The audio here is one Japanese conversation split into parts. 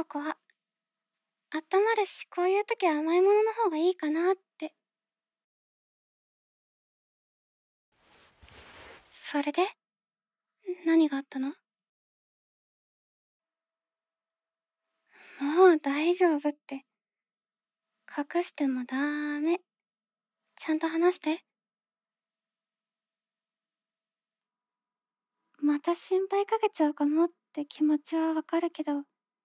ここは。温まるし、こういう時は甘いものの方がいいかなって。それで何があったの？もう大丈夫って。隠してもダメ。ちゃんと話して。また心配かけちゃうかもって気持ちはわかるけど、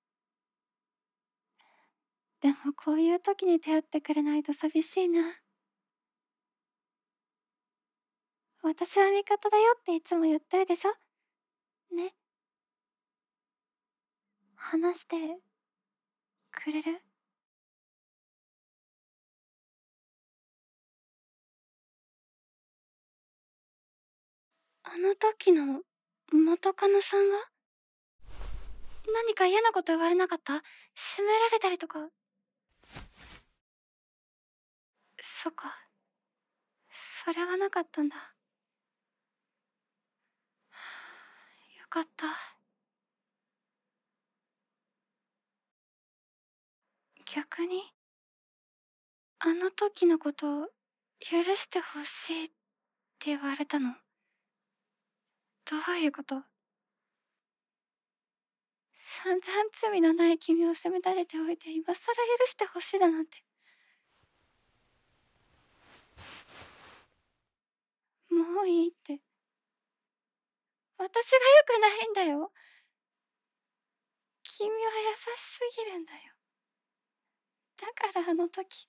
でもこういう時に頼ってくれないと寂しいな。私は味方だよっていつも言ってるでしょ？ね。話してくれる？あの時の元カノさんが？何か嫌なこと言われなかった？責められたりとか。そっか。それはなかったんだ。よかった。逆に、あの時のことを許してほしいって言われたの？どういうこと？散々罪のない君を責め立てておいて今更許してほしいだなんて。もういいって。私が良くないんだよ。君は優しすぎるんだよ。だからあの時。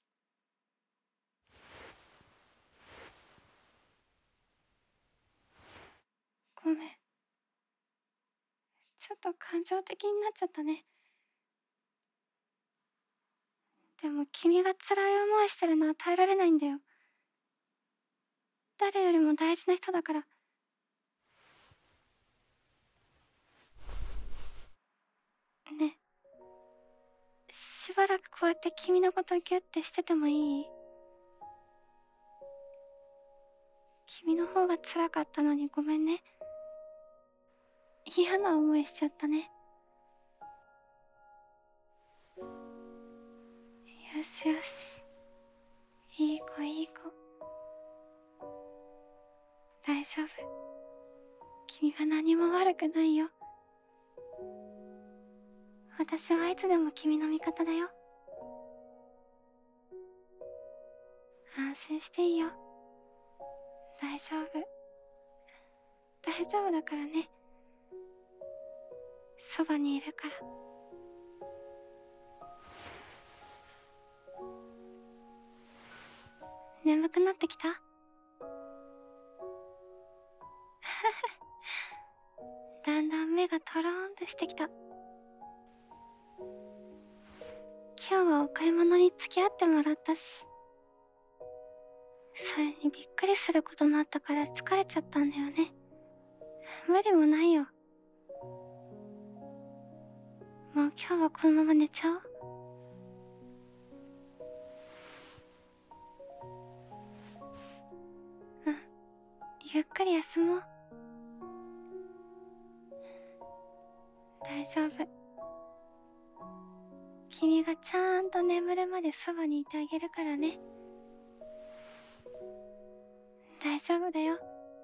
ごめん。ちょっと感情的になっちゃったね。でも君が辛い思いしてるのは耐えられないんだよ。誰よりも大事な人だから。ね、しばらくこうやって君のことギュッてしててもいい？君の方が辛かったのにごめんね。嫌な思いしちゃったね。よしよし。いい子いい子。大丈夫。君は何も悪くないよ。私はいつでも君の味方だよ。安心していいよ。大丈夫。大丈夫だからね。そばにいるから。眠くなってきた？だんだん目がトローンとしてきた。今日はお買い物に付き合ってもらったし、それにびっくりすることもあったから疲れちゃったんだよね。無理もないよ。もう今日はこのまま寝ちゃおう。うん、ゆっくり休もう。大丈夫。君がちゃんと眠るまでそばにいてあげるからね。大丈夫だよ。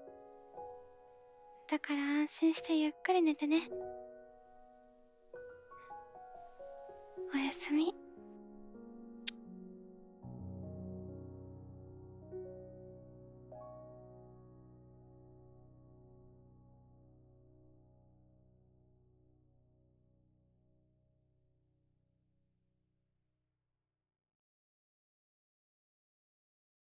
だから安心してゆっくり寝てね。おやすみ。